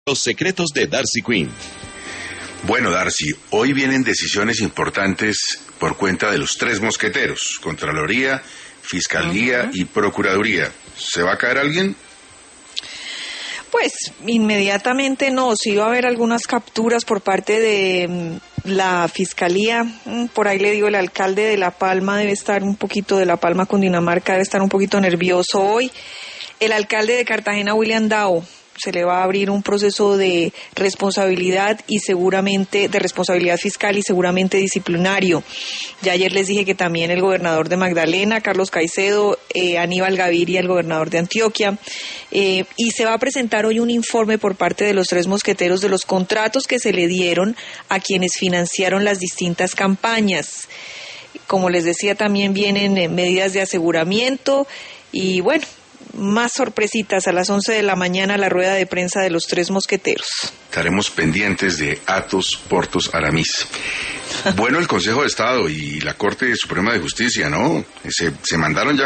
Los secretos de Darcy Quinn. Bueno, Darcy, hoy vienen decisiones importantes por cuenta de los tres mosqueteros: Contraloría, Fiscalía y Procuraduría. ¿Se va a caer alguien? Pues inmediatamente no, sí va a haber algunas capturas por parte de la Fiscalía. Por ahí le digo, el alcalde de La Palma debe estar un poquito, de La Palma, Cundinamarca, debe estar un poquito nervioso hoy. El alcalde de Cartagena, William Dao, se le va a abrir un proceso de responsabilidad y seguramente de responsabilidad fiscal y seguramente disciplinario. Ya ayer les dije que también el gobernador de Magdalena, Carlos Caicedo, Aníbal Gaviria, el gobernador de Antioquia, y se va a presentar hoy un informe por parte de los tres mosqueteros de los contratos que se le dieron a quienes financiaron las distintas campañas. Como les decía, también vienen medidas de aseguramiento y bueno, más sorpresitas a las 11 de la mañana, la rueda de prensa de los tres mosqueteros. Estaremos pendientes de Athos Porthos Aramis. Bueno, el Consejo de Estado y la Corte Suprema de Justicia, ¿no? Se mandaron ya